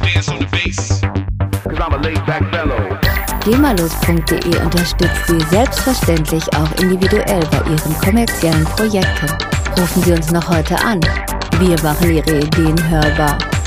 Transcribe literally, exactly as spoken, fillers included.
GEMALOS punkt de unterstützt Sie selbstverständlich auch individuell bei Ihren kommerziellen Projekten. Rufen Sie uns noch heute an. Wir machen Ihre Ideen hörbar.